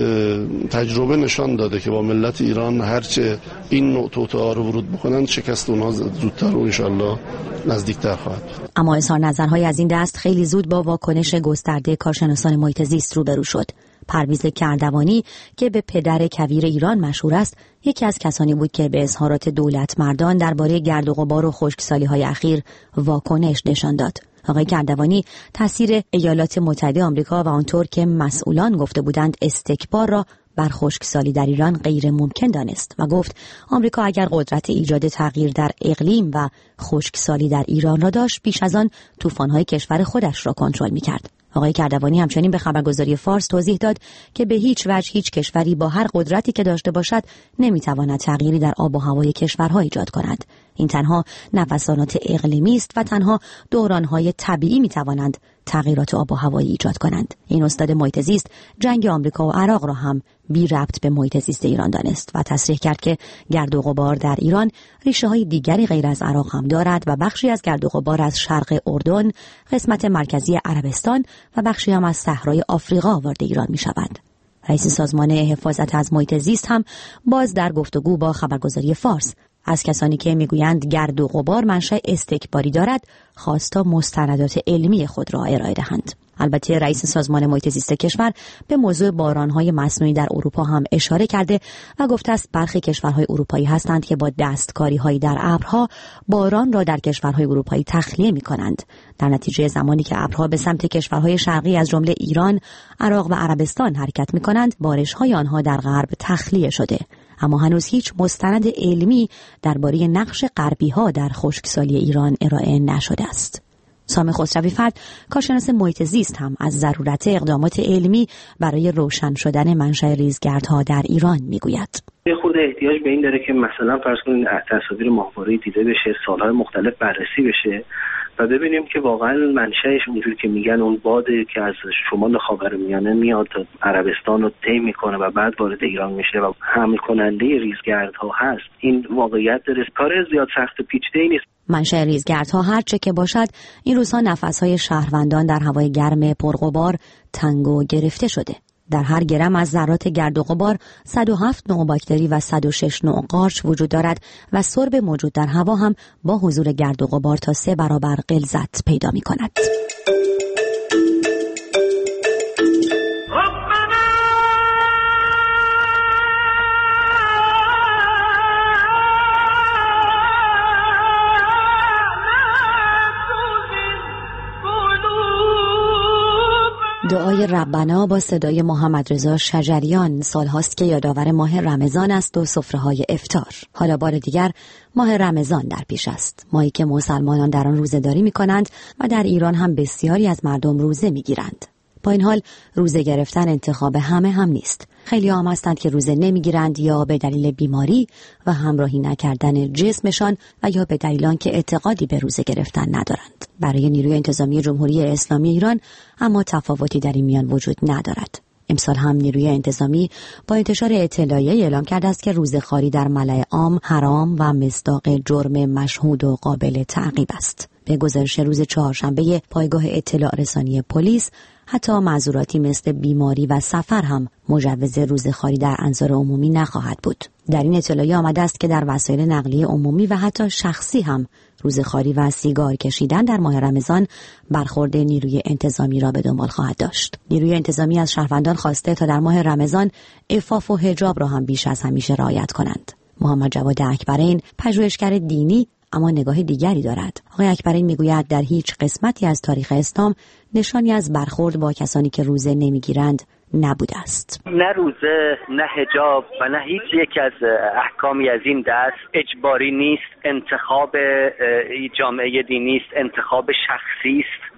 تجربه نشان داده که با ملت ایران هرچه این نوع توطئه‌ها رو ورود بکنن شکست اونها زودتر و انشالله نزدیکتر خواهد بود. اما اظهار نظرهای از این دست خیلی زود با واکنش گسترده کارشناسان محیط زیست روبرو شد. پرویز کردوانی که به پدر کویر ایران مشهور است، یکی از کسانی بود که به اظهارات دولت مردان درباره گرد و غبار و خشکسالی‌های اخیر واکنش نشان داد. آقای کردوانی تاثیر ایالات متحده آمریکا و آنطور که مسئولان گفته بودند استکبار را بر خشکسالی در ایران غیر ممکن دانست و گفت آمریکا اگر قدرت ایجاد تغییر در اقلیم و خشکسالی در ایران را داشت، بیش از آن طوفان‌های کشور خودش را کنترل می‌کرد. آقای کردوانی همچنین به خبرگزاری فارس توضیح داد که به هیچ وجه هیچ کشوری با هر قدرتی که داشته باشد نمیتواند تغییری در آب و هوای کشورها ایجاد کند. این تنها نوسانات اقلیمی است و تنها دورانهای طبیعی میتوانند تغییرات آب و هوایی ایجاد کنند. این استاد محیط زیست جنگ آمریکا و عراق را هم بی ربط به محیط زیست ایران دانست و تصریح کرد که گرد و غبار در ایران ریشه های دیگری غیر از عراق هم دارد و بخشی از گرد و غبار از شرق اردن، قسمت مرکزی عربستان و بخشی هم از صحرای آفریقا وارد ایران می شود. رئیس سازمان حفاظت از محیط زیست هم باز در گفتگو با خبرگزاری فارس از کسانی که میگویند گرد و غبار منشأ استکباری دارد خواستا مستندات علمی خود را ارائه دهند. البته رئیس سازمان محیط زیست کشور به موضوع بارانهای مصنوعی در اروپا هم اشاره کرده و گفته است برخی کشورهای اروپایی هستند که با دستکاری‌هایی در ابرها باران را در کشورهای اروپایی تخلیه می‌کنند. در نتیجه زمانی که ابرها به سمت کشورهای شرقی از جمله ایران، عراق و عربستان حرکت می‌کنند، بارش‌های آنها در غرب تخلیه شده. اما هنوز هیچ مستند علمی درباره نقش غربی‌ها در خشکسالی ایران ارائه نشده است. سامح خسروی فرد، کارشناس محیط زیست، هم از ضرورت اقدامات علمی برای روشن شدن منشأ ریزگردها در ایران میگوید. یه خود احتیاج به این داره که مثلا فرض کنید تصاویر ماهواره‌ای دیده بشه، سالهای مختلف بررسی بشه و ببینیم که واقعا منشأش اونجوری که میگن اون باده که از شمال خاورمیانه میاد عربستان رو طی میکنه و بعد وارد ایران میشه و حمل کننده ریزگردها هست. این واقعیت داره، کار زیاد سخت و پیچیده‌ای نیست. منشأ ریزگردها هر چه که باشد، این روزها نفس‌های شهروندان در هوای گرم پرغبار تنگ و گرفته شده. در هر گرم از ذرات گرد و غبار صد و هفت نوع باکتری و صد و شش نوع قارچ وجود دارد و سرب موجود در هوا هم با حضور گرد و غبار تا سه برابر غلظت پیدا می کند. دعای ربنا با صدای محمد رضا شجریان سالهاست که یادآور ماه رمضان است و سفره‌های افطار. حالا بار دیگر ماه رمضان در پیش است، ماهی که مسلمانان در آن روزه‌داری می‌کنند و در ایران هم بسیاری از مردم روزه می‌گیرند. با این حال روزه گرفتن انتخاب همه هم نیست. خیلی هم هستند که روزه نمیگیرند یا به دلیل بیماری و همراهی نکردن جسمشان و یا به دلیل آنکه اعتقادی به روزه گرفتن ندارند. برای نیروی انتظامی جمهوری اسلامی ایران اما تفاوتی در این میان وجود ندارد. امسال هم نیروی انتظامی با انتشار اطلاعیه‌ای اعلام کرده است که روزه‌خواری در ملأ عام حرام و مصداق جرم مشهود و قابل تعقیب است. به گزارش روز چهارشنبه پایگاه اطلاع رسانی پلیس، حتی معذوراتی مثل بیماری و سفر هم مجوز روزه‌خواری در انظار عمومی نخواهد بود. در این اطلاعیه آمده است که در وسایل نقلیه عمومی و حتی شخصی هم روزه‌خواری و سیگار کشیدن در ماه رمضان برخورد نیروی انتظامی را به دنبال خواهد داشت. نیروی انتظامی از شهروندان خواسته تا در ماه رمضان عفاف و حجاب را هم بیش از همیشه رعایت کنند. محمد جواد اکبرین، پژوهشگر دینی اما نگاه دیگری دارد. آقای اکبرین میگوید در هیچ قسمتی از تاریخ اسلام نشانی از برخورد با کسانی که روزه نمیگیرند نبوده است. نه روزه، نه حجاب و نه هیچ یک از احکامی از این دست اجباری نیست، انتخاب جامعه دینی است، انتخاب شخصی است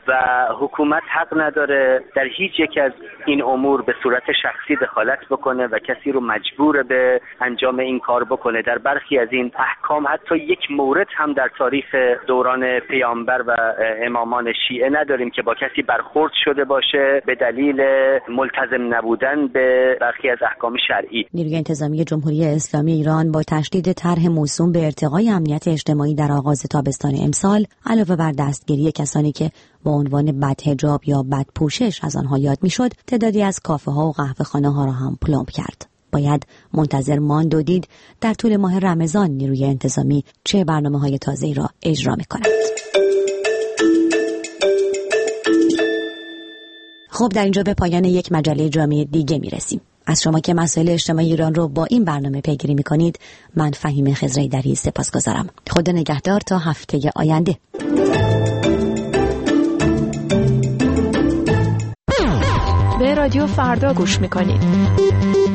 و حکومت حق نداره در هیچ یک از این امور به صورت شخصی دخالت بکنه و کسی رو مجبور به انجام این کار بکنه. در برخی از این احکام حتی یک مورد هم در تاریخ دوران پیامبر و امامان شیعه نداریم که با کسی برخورد شده باشه به دلیل ملتزم نبودن به برخی از احکام شرعی. نیروی انتظامی جمهوری اسلامی ایران با تشدید طرح موسوم به ارتقای امنیت اجتماعی در آغاز تابستان امسال، علاوه بر دستگیری کسانی که با عنوان بدحجاب یا بدپوشش از آنها یاد میشد، تعدادی از کافه ها و قهوه‌خانه ها را هم پلمب کرد. باید منتظر ماند و دید در طول ماه رمضان نیروی انتظامی چه برنامه‌های تازه‌ای را اجرا می‌کند. خب در اینجا به پایان یک مجله جامعه دیگه میرسیم. از شما که مسائل اجتماعی ایران رو با این برنامه پیگیری می‌کنید، من فهیم خضرایدری سپاسگزارم. خدا نگهدار تا هفته آینده. به رادیو فردا گوش میکنید.